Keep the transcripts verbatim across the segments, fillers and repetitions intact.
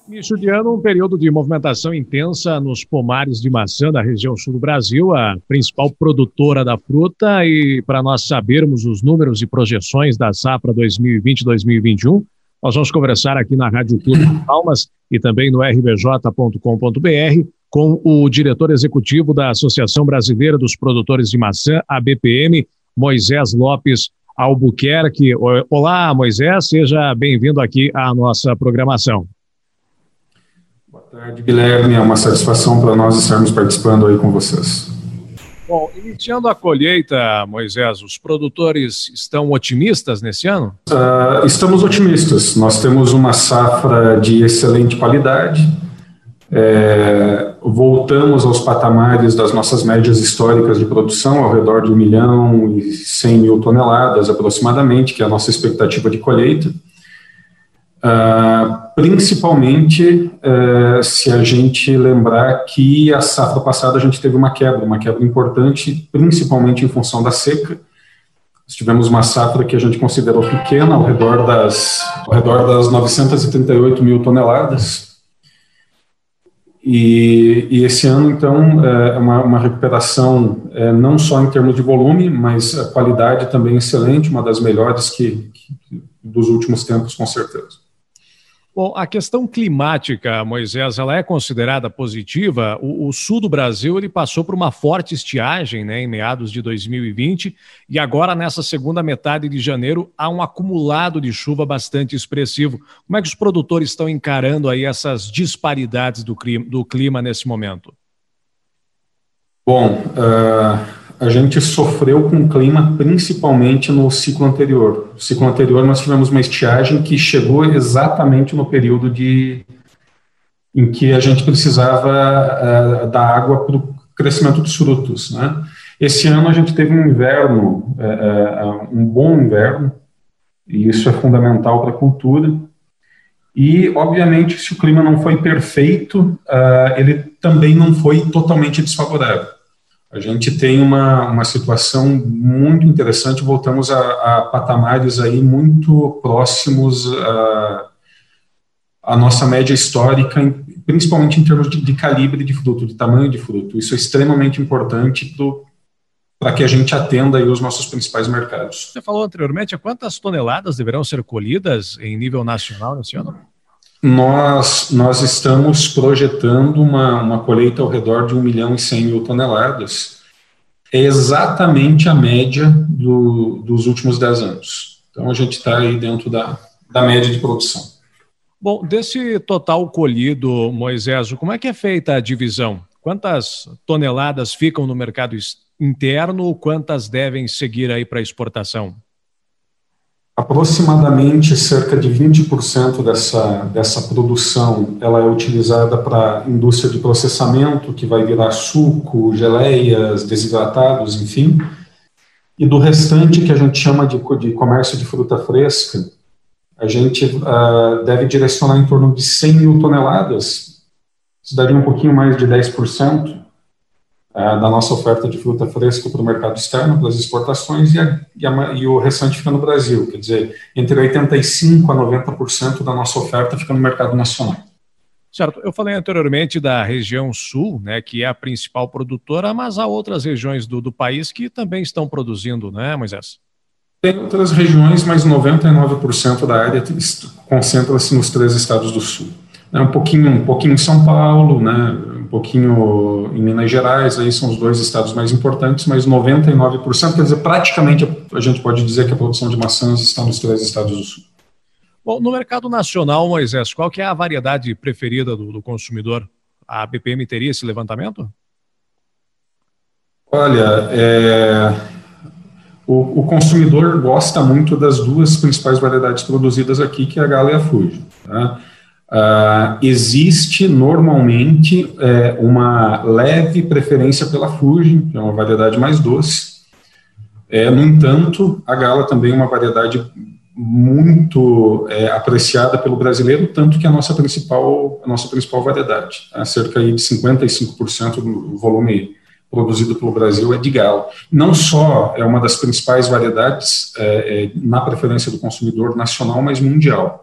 Início de ano, um período de movimentação intensa nos pomares de maçã da região sul do Brasil, a principal produtora da fruta. E para nós sabermos os números e projeções da safra dois mil e vinte a dois mil e vinte e um, nós vamos conversar aqui na Rádio Clube de Palmas e também no r b j ponto com ponto b r com o diretor executivo da Associação Brasileira dos Produtores de Maçã, a B P M, Moisés Lopes Albuquerque. Olá, Moisés, seja bem-vindo aqui à nossa programação. Boa tarde, Guilherme. É uma satisfação para nós estarmos participando aí com vocês. Bom, iniciando a colheita, Moisés, os produtores estão otimistas nesse ano? Uh, estamos otimistas. Nós temos uma safra de excelente qualidade. É, voltamos aos patamares das nossas médias históricas de produção, ao redor de um milhão e cem mil toneladas aproximadamente, que é a nossa expectativa de colheita. Uh, principalmente uh, se a gente lembrar que a safra passada a gente teve uma quebra, uma quebra importante, principalmente em função da seca. Nós tivemos uma safra que a gente considerou pequena, ao redor das, ao redor das novecentas e trinta e oito mil toneladas. E, e esse ano, então, é uma, uma recuperação é, não só em termos de volume, mas a qualidade também excelente, uma das melhores que, que dos últimos tempos, com certeza. Bom, a questão climática, Moisés, ela é considerada positiva. O, o sul do Brasil ele passou por uma forte estiagem, né, em meados de dois mil e vinte, e agora nessa segunda metade de janeiro há um acumulado de chuva bastante expressivo. Como é que os produtores estão encarando aí essas disparidades do clima, do clima nesse momento? Bom, uh... a gente sofreu com o clima principalmente no ciclo anterior. No ciclo anterior nós tivemos uma estiagem que chegou exatamente no período de, em que a gente precisava uh, dar água para o crescimento dos frutos, né? Esse ano a gente teve um inverno, uh, uh, um bom inverno, e isso é fundamental para a cultura. E, obviamente, se o clima não foi perfeito, uh, ele também não foi totalmente desfavorável. A gente tem uma, uma situação muito interessante, voltamos a, a patamares aí muito próximos à, à nossa média histórica, em, principalmente em termos de, de calibre de fruto, de tamanho de fruto. Isso é extremamente importante para que a gente atenda aí os nossos principais mercados. Você falou anteriormente, quantas toneladas deverão ser colhidas em nível nacional nesse ano? Nós, nós estamos projetando uma, uma colheita ao redor de um milhão e cem mil toneladas. É exatamente a média do, dos últimos dez anos. Então, a gente está aí dentro da, da média de produção. Bom, desse total colhido, Moisés, como é que é feita a divisão? Quantas toneladas ficam no mercado interno, quantas devem seguir aí para exportação? Aproximadamente cerca de vinte por cento dessa, dessa produção ela é utilizada para a indústria de processamento, que vai virar suco, geleias, desidratados, enfim. E do restante, que a gente chama de, de comércio de fruta fresca, a gente uh, deve direcionar em torno de cem mil toneladas, isso daria um pouquinho mais de dez por cento. Uh, da nossa oferta de fruta fresca para o mercado externo, para as exportações, e, a, e, a, e o restante fica no Brasil. Quer dizer, entre oitenta e cinco por cento a noventa por cento da nossa oferta fica no mercado nacional. Certo. Eu falei anteriormente da região sul, né, que é a principal produtora, mas há outras regiões do, do país que também estão produzindo, né, Moisés? Tem outras regiões, mas noventa e nove por cento da área concentra-se nos três estados do sul. É um pouquinho, um pouquinho em São Paulo, né, um pouquinho em Minas Gerais, aí são os dois estados mais importantes, mas noventa e nove por cento, quer dizer, praticamente a gente pode dizer que a produção de maçãs está nos três estados do sul. Bom, no mercado nacional, Moisés, qual que é a variedade preferida do, do consumidor? A B P M teria esse levantamento? Olha, é, o, o consumidor gosta muito das duas principais variedades produzidas aqui, que é a Gala e a Fuji, tá? Uh, existe normalmente é, uma leve preferência pela Fuji, que é uma variedade mais doce. É, no entanto, a Gala também é uma variedade muito é, apreciada pelo brasileiro, tanto que é a nossa principal, a nossa principal variedade. Tá? Cerca aí de cinquenta e cinco por cento do volume produzido pelo Brasil é de Gala. Não só é uma das principais variedades é, é, na preferência do consumidor nacional, mas mundial.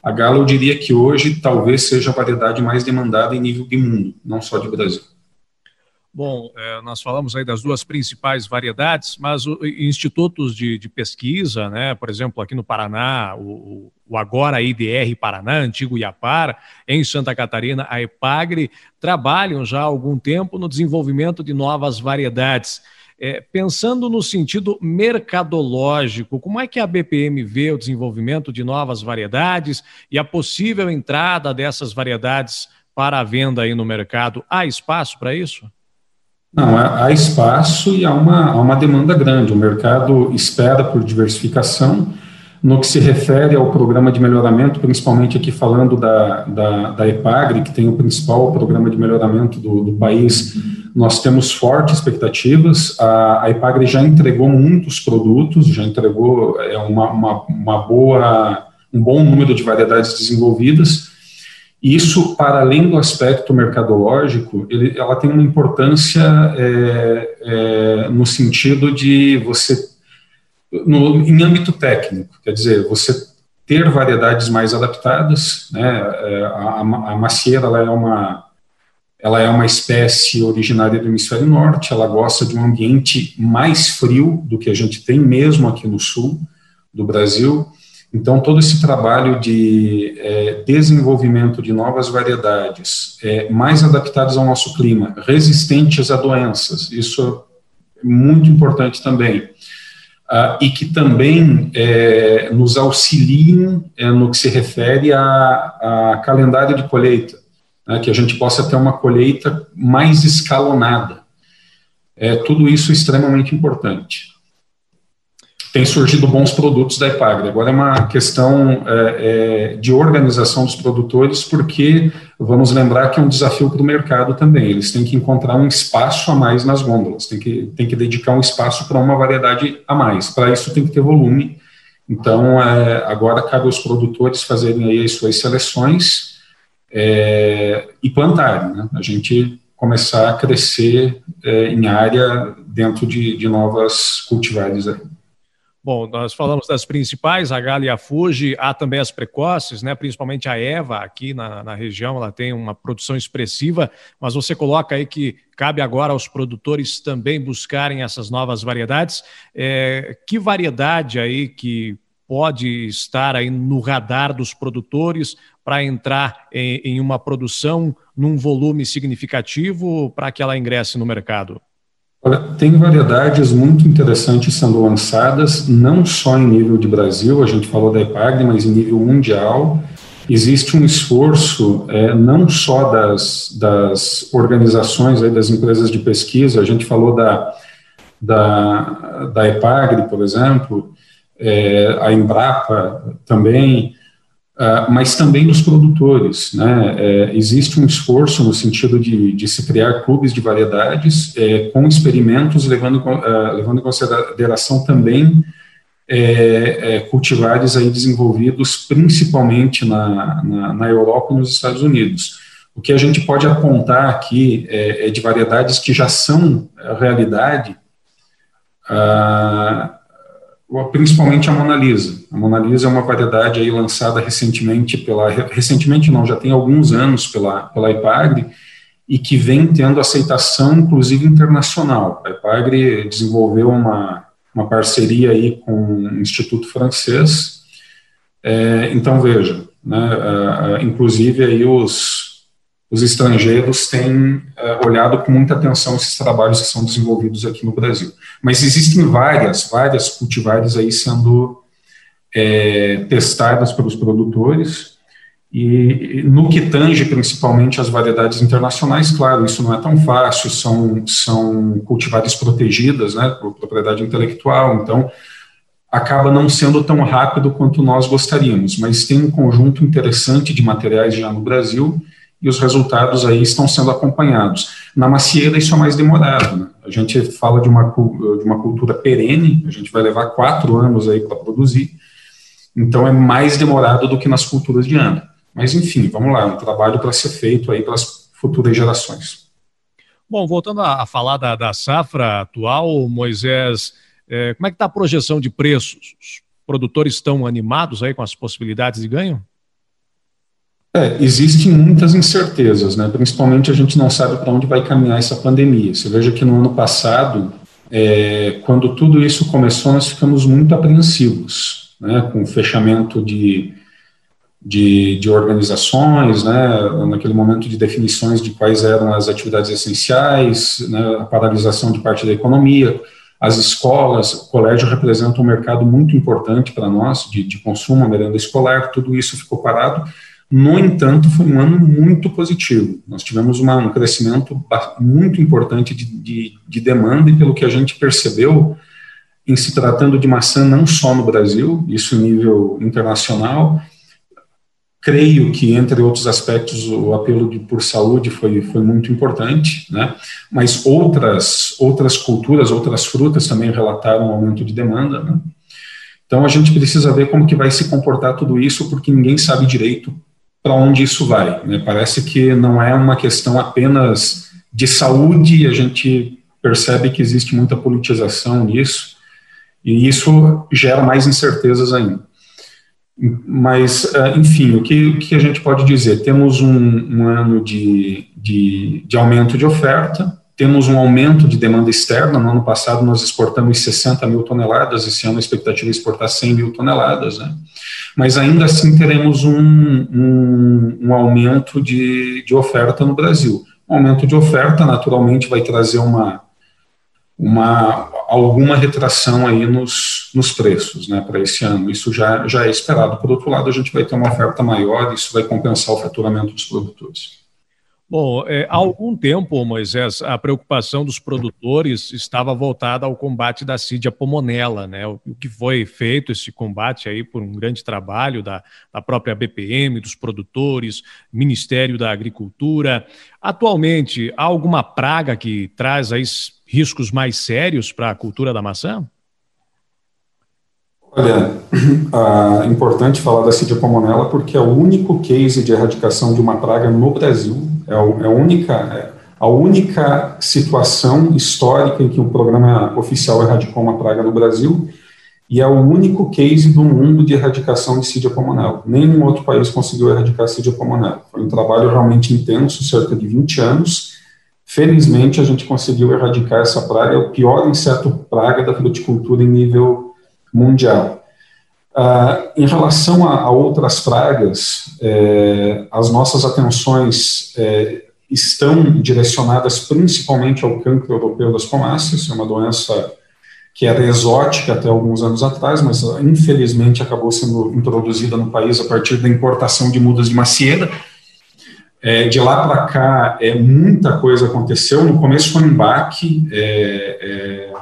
A Gala, eu diria que hoje talvez seja a variedade mais demandada em nível de mundo, não só de Brasil. Bom, é, nós falamos aí das duas principais variedades, mas os institutos de, de pesquisa, né, por exemplo, aqui no Paraná, o, o agora I D R Paraná, antigo IAPAR, em Santa Catarina, a EPAGRE, trabalham já há algum tempo no desenvolvimento de novas variedades. É, pensando no sentido mercadológico, como é que a B P M vê o desenvolvimento de novas variedades e a possível entrada dessas variedades para a venda aí no mercado? Há espaço para isso? Não, há, há espaço e há uma, há uma demanda grande. O mercado espera por diversificação. No que se refere ao programa de melhoramento, principalmente aqui falando da, da, da EPAGRE, que tem o principal programa de melhoramento do, do país, nós temos fortes expectativas. A, a EPAGRE já entregou muitos produtos, já entregou é, uma, uma, uma boa, um bom número de variedades desenvolvidas. Isso, para além do aspecto mercadológico, ele, ela tem uma importância é, é, no sentido de você, no, em âmbito técnico, quer dizer, você ter variedades mais adaptadas, né, a, a macieira ela é, uma, ela é uma espécie originária do hemisfério norte, ela gosta de um ambiente mais frio do que a gente tem, mesmo aqui no sul do Brasil. Então, todo esse trabalho de é, desenvolvimento de novas variedades, é, mais adaptadas ao nosso clima, resistentes a doenças, isso é muito importante também, ah, e que também é, nos auxiliem é, no que se refere a, a calendário de colheita, né, que a gente possa ter uma colheita mais escalonada. É, tudo isso é extremamente importante. Tem surgido bons produtos da EPAGRE. Agora é uma questão é, é, de organização dos produtores, porque vamos lembrar que é um desafio para o mercado também. Eles têm que encontrar um espaço a mais nas gôndolas, tem que, tem que dedicar um espaço para uma variedade a mais. Para isso tem que ter volume. Então, é, agora cabe aos produtores fazerem aí as suas seleções é, e plantarem, né? A gente começar a crescer é, em área dentro de, de novas cultivares aí. Bom, nós falamos das principais, a Gala e a Fuji, há também as precoces, né? Principalmente a Eva aqui na, na região, ela tem uma produção expressiva, mas você coloca aí que cabe agora aos produtores também buscarem essas novas variedades. É, que variedade aí que pode estar aí no radar dos produtores para entrar em, em uma produção num volume significativo para que ela ingresse no mercado? Olha, tem variedades muito interessantes sendo lançadas, não só em nível de Brasil, a gente falou da EPAGRE, mas em nível mundial. Existe um esforço, é, não só das, das organizações, aí, das empresas de pesquisa, a gente falou da, da, da EPAGRE, por exemplo, é, a Embrapa também, Uh, mas também dos produtores, né? É, existe um esforço no sentido de, de se criar clubes de variedades é, com experimentos levando, uh, levando em consideração também é, é, cultivares aí desenvolvidos principalmente na, na, na Europa e nos Estados Unidos. O que a gente pode apontar aqui é, é de variedades que já são realidade, uh, principalmente a Mona Lisa. A Mona Lisa é uma variedade aí lançada recentemente pela, recentemente não, já tem alguns anos pela, pela EPAGRE, e que vem tendo aceitação, inclusive, internacional. A EPAGRE desenvolveu uma, uma parceria aí com um instituto francês, é, então veja, né, uh, inclusive aí os, os estrangeiros têm uh, olhado com muita atenção esses trabalhos que são desenvolvidos aqui no Brasil. Mas existem várias, várias cultivares aí sendo é, testadas pelos produtores, e no que tange principalmente as variedades internacionais, claro, isso não é tão fácil, são, são cultivares protegidas, né, por propriedade intelectual, então acaba não sendo tão rápido quanto nós gostaríamos, mas tem um conjunto interessante de materiais já no Brasil, e os resultados aí estão sendo acompanhados. Na macieira isso é mais demorado, né? A gente fala de uma, de uma cultura perene, a gente vai levar quatro anos aí para produzir, então é mais demorado do que nas culturas de ano. Mas enfim, vamos lá, é um trabalho para ser feito aí pelas futuras gerações. Bom, voltando a, a falar da, da safra atual, Moisés, é, como é que está a projeção de preços? Os produtores estão animados aí com as possibilidades de ganho? É, existem muitas incertezas, né? Principalmente a gente não sabe para onde vai caminhar essa pandemia. Você veja que no ano passado, é, quando tudo isso começou, nós ficamos muito apreensivos, né? Com o fechamento de, de, de organizações, né? Naquele momento de definições de quais eram as atividades essenciais, né? A paralisação de parte da economia. As escolas, o colégio representa um mercado muito importante para nós, de, de consumo, a merenda escolar, tudo isso ficou parado. No entanto, foi um ano muito positivo. Nós tivemos uma, um crescimento muito importante de, de, de demanda, e pelo que a gente percebeu, em se tratando de maçã não só no Brasil, isso em nível internacional, creio que, entre outros aspectos, o apelo de, por saúde foi, foi muito importante, né? Mas outras, outras culturas, outras frutas também relataram um aumento de demanda, né? Então, a gente precisa ver como que vai se comportar tudo isso, porque ninguém sabe direito para onde isso vai, né? Parece que não é uma questão apenas de saúde, a gente percebe que existe muita politização nisso, e isso gera mais incertezas ainda. Mas, enfim, o que, o que a gente pode dizer? Temos um, um ano de, de, de aumento de oferta, temos um aumento de demanda externa. No ano passado nós exportamos sessenta mil toneladas, esse ano a expectativa é exportar cem mil toneladas, né? Mas ainda assim teremos um, um, um aumento de, de oferta no Brasil. O aumento de oferta naturalmente vai trazer uma, uma, alguma retração aí nos, nos preços, né, para esse ano. Isso já, já é esperado. Por outro lado, a gente vai ter uma oferta maior, isso vai compensar o faturamento dos produtores. Bom, é, há algum tempo, Moisés, a preocupação dos produtores estava voltada ao combate da Cydia pomonella, né? O, o que foi feito esse combate aí por um grande trabalho da, da própria B P M, dos produtores, Ministério da Agricultura. Atualmente, há alguma praga que traz aí riscos mais sérios para a cultura da maçã? Olha, é importante falar da Cydia pomonella porque é o único case de erradicação de uma praga no Brasil. É a única, é a única situação histórica em que um programa oficial erradicou uma praga no Brasil, e é o único case do mundo de erradicação de Cydia pomonella. Nenhum outro país conseguiu erradicar a Cydia pomonella. Foi um trabalho realmente intenso, cerca de vinte anos. Felizmente, a gente conseguiu erradicar essa praga. É o pior inseto praga da fruticultura em nível mundial. Uh, em relação a, a outras pragas, é, as nossas atenções é, estão direcionadas principalmente ao cancro europeu das pomáceas. É uma doença que era exótica até alguns anos atrás, mas infelizmente acabou sendo introduzida no país a partir da importação de mudas de macieira. É, de lá para cá, é, muita coisa aconteceu. No começo foi um baque, é, é,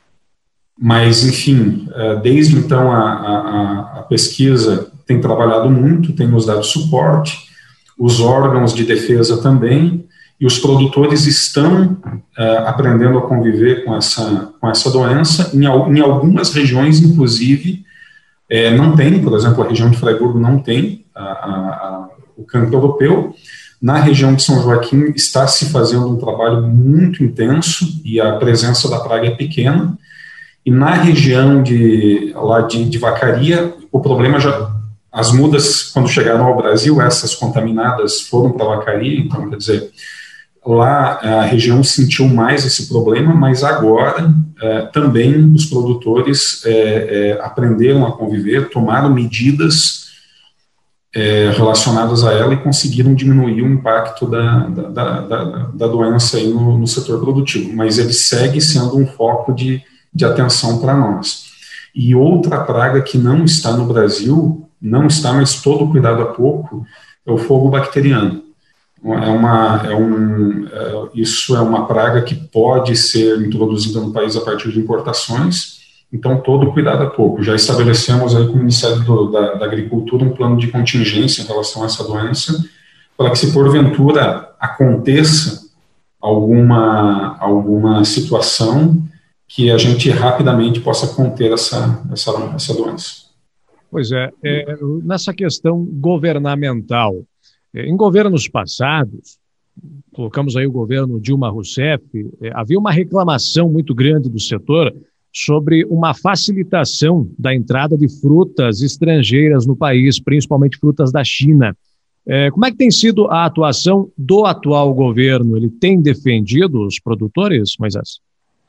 mas, enfim, desde então a, a, a pesquisa tem trabalhado muito, tem nos dado suporte, os órgãos de defesa também, e os produtores estão uh, aprendendo a conviver com essa, com essa doença. Em, em algumas regiões, inclusive, é, não tem, por exemplo, a região de Freiburgo não tem a, a, a, o cancro europeu. Na região de São Joaquim está se fazendo um trabalho muito intenso e a presença da praga é pequena. E na região de, lá de, de Vacaria, o problema já... As mudas, quando chegaram ao Brasil, essas contaminadas foram para Vacaria, então, quer dizer, lá a região sentiu mais esse problema, mas agora é, também os produtores é, é, aprenderam a conviver, tomaram medidas é, relacionadas a ela e conseguiram diminuir o impacto da, da, da, da, da doença aí no, no setor produtivo, mas ele segue sendo um foco de de atenção para nós. E outra praga que não está no Brasil, não está, mas todo cuidado a pouco, é o fogo bacteriano. É uma, é um, é, isso é uma praga que pode ser introduzida no país a partir de importações, então todo cuidado a pouco. Já estabelecemos aí com o Ministério do, da, da Agricultura um plano de contingência em relação a essa doença, para que se porventura aconteça alguma, alguma situação que a gente rapidamente possa conter essa, essa, essa doença. Pois é, é, nessa questão governamental, é, em governos passados, colocamos aí o governo Dilma Rousseff, é, havia uma reclamação muito grande do setor sobre uma facilitação da entrada de frutas estrangeiras no país, principalmente frutas da China. É, como é que tem sido a atuação do atual governo? Ele tem defendido os produtores, Moisés?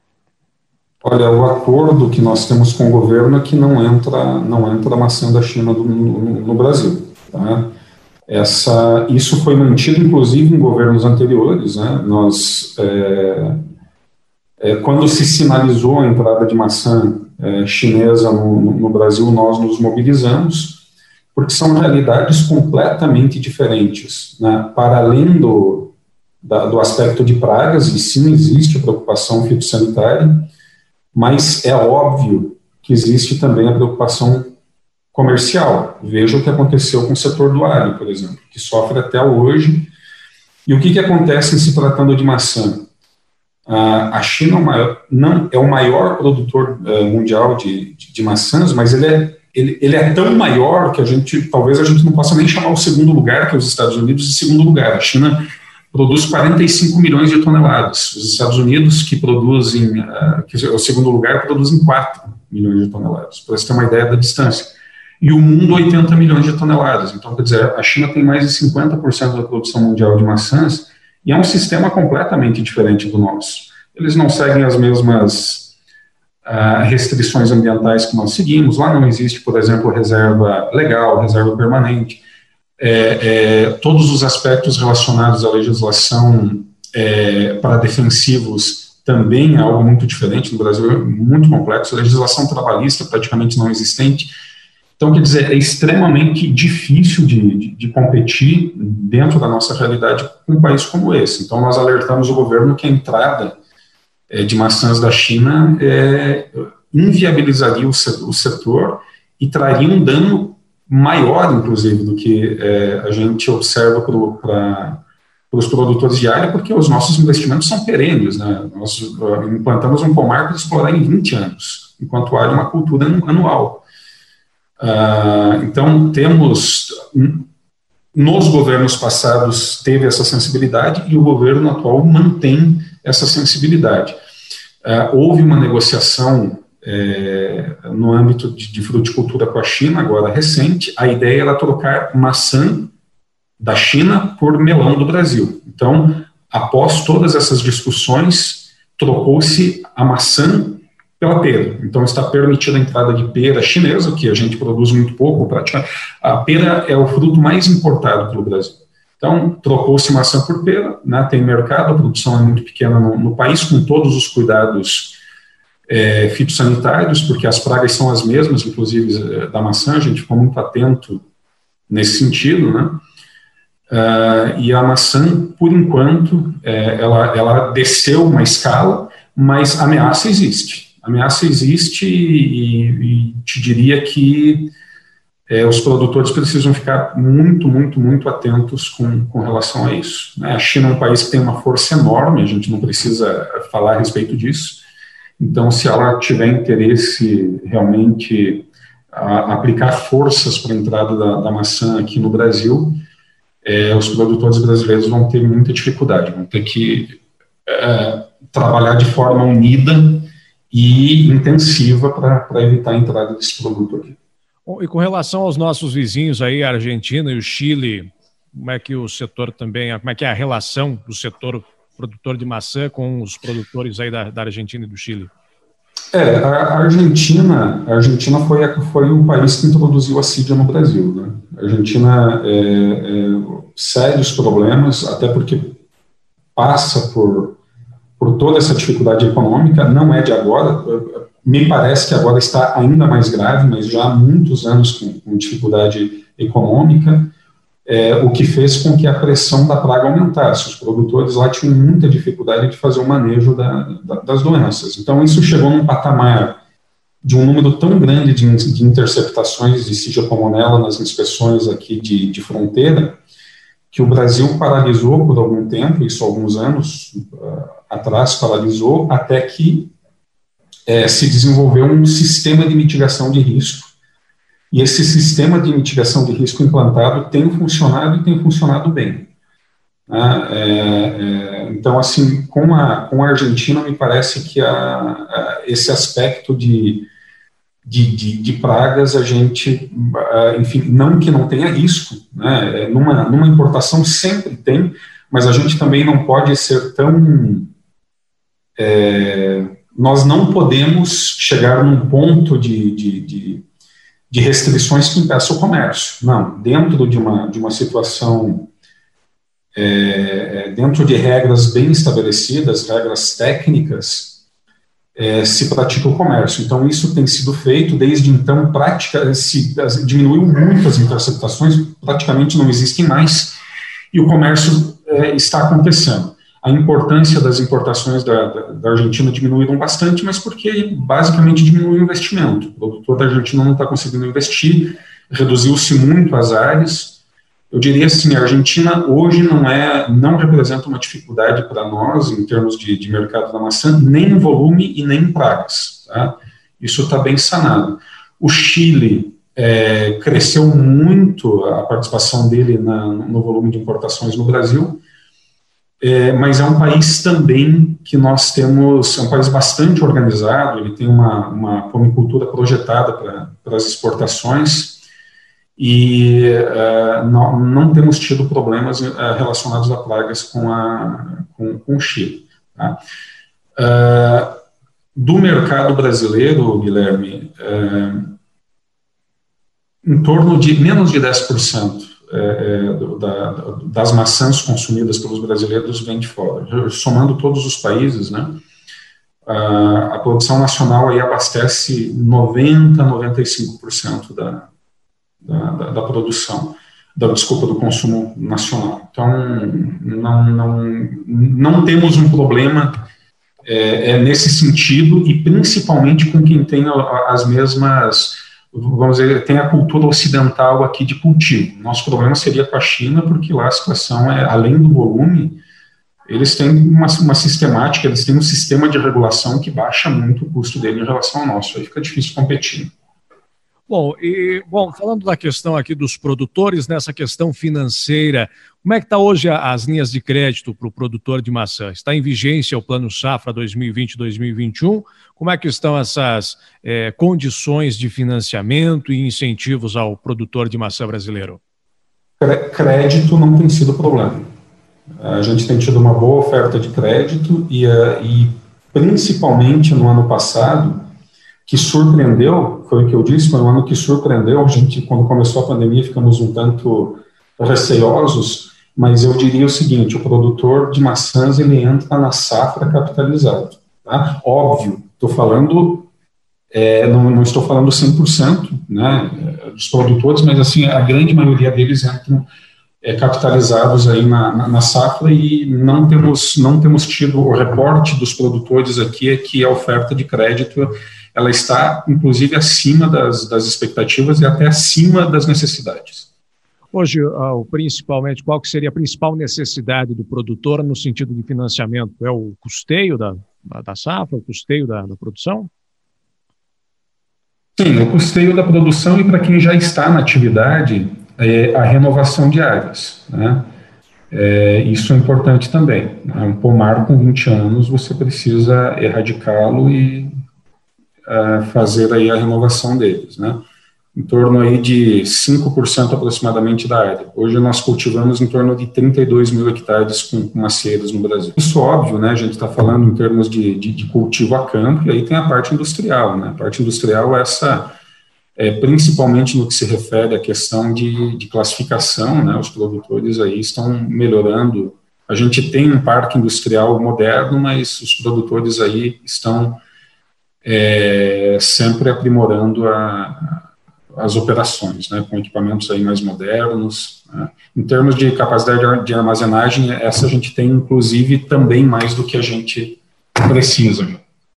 Olha, o acordo que nós temos com o governo é que não entra, não entra a maçã da China do, no, no Brasil. Tá? Essa, isso foi mantido, inclusive, em governos anteriores. Né? Nós, é, é, quando se sinalizou a entrada de maçã é, chinesa no, no Brasil, nós nos mobilizamos, porque são realidades completamente diferentes. Né? Para além do, da, do aspecto de pragas, e sim existe preocupação fitossanitária, mas é óbvio que existe também a preocupação comercial. Veja o que aconteceu com o setor do alho, por exemplo, que sofre até hoje. E o que, que acontece em se tratando de maçã? A China é o maior, não, é o maior produtor uh, mundial de, de, de maçãs, mas ele é, ele, ele é tão maior que a gente, talvez a gente não possa nem chamar o segundo lugar, que é os Estados Unidos, de segundo lugar. A China produz quarenta e cinco milhões de toneladas. Os Estados Unidos, que produzem, uh, que é o segundo lugar, produzem quatro milhões de toneladas, para você ter uma ideia da distância. E o mundo, oitenta milhões de toneladas. Então, quer dizer, a China tem mais de cinquenta por cento da produção mundial de maçãs, e é um sistema completamente diferente do nosso. Eles não seguem as mesmas uh, restrições ambientais que nós seguimos. Lá não existe, por exemplo, reserva legal, reserva permanente. É, é, todos os aspectos relacionados à legislação é, para defensivos também é algo muito diferente. No Brasil é muito complexo. A legislação trabalhista praticamente não existente. Então, quer dizer, é extremamente difícil de, de, de competir dentro da nossa realidade com um país como esse. Então, nós alertamos o governo que a entrada é, de maçãs da China é, inviabilizaria o, o setor e traria um dano maior, inclusive, do que é, a gente observa para os produtores de alho, porque os nossos investimentos são perenes. Né? Nós uh, implantamos um pomar para explorar em vinte anos, enquanto o alho é uma cultura anual. Uh, então, temos, nos governos passados, teve essa sensibilidade e o governo atual mantém essa sensibilidade. Uh, houve uma negociação é, no âmbito de, de fruticultura com a China, agora recente. A ideia era trocar maçã da China por melão do Brasil. Então, após todas essas discussões, trocou-se a maçã pela pera. Então, está permitida a entrada de pera chinesa, que a gente produz muito pouco, praticamente. A pera é o fruto mais importado pelo Brasil. Então, trocou-se maçã por pera, né, tem mercado, a produção é muito pequena no, no país, com todos os cuidados é, fitossanitários, porque as pragas são as mesmas, inclusive da maçã, a gente ficou muito atento nesse sentido, né? Uh, e a maçã, por enquanto, é, ela, ela desceu uma escala, mas a ameaça existe. A ameaça existe e, e te diria que é, os produtores precisam ficar muito, muito, muito atentos com, com relação a isso. Né? A China é um país que tem uma força enorme, a gente não precisa falar a respeito disso. Então, se ela tiver interesse realmente a aplicar forças para a entrada da, da maçã aqui no Brasil, é, os produtores brasileiros vão ter muita dificuldade, vão ter que é, trabalhar de forma unida e intensiva para evitar a entrada desse produto aqui. Bom, e com relação aos nossos vizinhos aí, a Argentina e o Chile, como é que o setor também, como é que é a relação do setor produtor de maçã com os produtores aí da, da Argentina e do Chile? É, a Argentina, a Argentina foi, a, foi o país que introduziu a sídia no Brasil, né? A Argentina é, é, sérios problemas, até porque passa por por toda essa dificuldade econômica, não é de agora, me parece que agora está ainda mais grave, mas já há muitos anos com, com dificuldade econômica, é, o que fez com que a pressão da praga aumentasse. Os produtores lá tinham muita dificuldade de fazer o manejo da, da, das doenças. Então, isso chegou num patamar de um número tão grande de, de interceptações de Sidia pomonella nas inspeções aqui de, de fronteira, que o Brasil paralisou por algum tempo, isso há alguns anos uh, atrás paralisou, até que é, se desenvolveu um sistema de mitigação de risco. E esse sistema de mitigação de risco implantado tem funcionado e tem funcionado bem. Né? É, é, então, assim, com a, com a Argentina, me parece que a, a, esse aspecto de, de, de, de pragas, a gente, enfim, não que não tenha risco, né, numa, numa importação sempre tem, mas a gente também não pode ser tão... É, nós não podemos chegar num ponto de, de, de, de restrições que impeça o comércio. Não, dentro de uma, de uma situação, é, dentro de regras bem estabelecidas, regras técnicas, é, se pratica o comércio. Então, isso tem sido feito, desde então, prática, se, diminuiu muito as interceptações, praticamente não existem mais, e o comércio é, está acontecendo. A importância das importações da, da, da Argentina diminuíram bastante, mas porque basicamente diminuiu o investimento. O produtor da Argentina não está conseguindo investir, reduziu-se muito as áreas. Eu diria assim, a Argentina hoje não, é, não representa uma dificuldade para nós, em termos de, de mercado da maçã, nem em volume e nem em pragas. Tá? Isso está bem sanado. O Chile é, cresceu muito a participação dele na, no volume de importações no Brasil, É, mas é um país também que nós temos, é um país bastante organizado, ele tem uma, uma pomicultura projetada para as exportações e uh, não, não temos tido problemas uh, relacionados a pragas com, a, com, com o Chile. Tá? Uh, do mercado brasileiro, Guilherme, uh, em torno de menos de dez por cento É, da, das maçãs consumidas pelos brasileiros vem de fora. Somando todos os países, né, a, a produção nacional aí abastece noventa, noventa e cinco por cento da, da, da, da produção, da, desculpa, do consumo nacional. Então, não, não, não temos um problema é, é nesse sentido, e principalmente com quem tem as mesmas... vamos dizer, tem a cultura ocidental aqui de cultivo. Nosso problema seria com a China, porque lá a situação é, além do volume, eles têm uma, uma sistemática, eles têm um sistema de regulação que baixa muito o custo dele em relação ao nosso, aí fica difícil competir. Bom, e, bom, falando da questão aqui dos produtores, nessa questão financeira, como é que está hoje as linhas de crédito para o produtor de maçã? Está em vigência o Plano Safra dois mil e vinte, dois mil e vinte e um? Como é que estão essas é, condições de financiamento e incentivos ao produtor de maçã brasileiro? Crédito não tem sido problema. A gente tem tido uma boa oferta de crédito e, e principalmente no ano passado, que surpreendeu, foi o que eu disse, foi um ano que surpreendeu, a gente, quando começou a pandemia, ficamos um tanto receosos, mas eu diria o seguinte, o produtor de maçãs, ele entra na safra capitalizado, tá? Óbvio, estou falando, é, não, não estou falando cem por cento, né, dos produtores, mas assim, a grande maioria deles entram é, capitalizados aí na, na, na safra, e não temos, não temos tido o reporte dos produtores aqui, é que a oferta de crédito ela está, inclusive, acima das, das expectativas e até acima das necessidades. Hoje, principalmente, qual que seria a principal necessidade do produtor no sentido de financiamento? É o custeio da, da safra, o custeio da, da produção? Sim, o custeio da produção, e para quem já está na atividade, é a renovação de áreas, né? É, isso é importante também. Um pomar com vinte anos, você precisa erradicá-lo e Uh, fazer aí a renovação deles, né? Em torno aí de cinco por cento aproximadamente da área. Hoje nós cultivamos em torno de trinta e dois mil hectares com, com macieiras no Brasil. Isso óbvio, né? A gente está falando em termos de, de, de cultivo a campo, e aí tem a parte industrial, né? A parte industrial, essa, é, principalmente no que se refere à questão de, de classificação, né? Os produtores aí estão melhorando. A gente tem um parque industrial moderno, mas os produtores aí estão É, sempre aprimorando a, as operações, né, com equipamentos aí mais modernos, né. Em termos de capacidade de armazenagem, essa a gente tem, inclusive, também mais do que a gente precisa.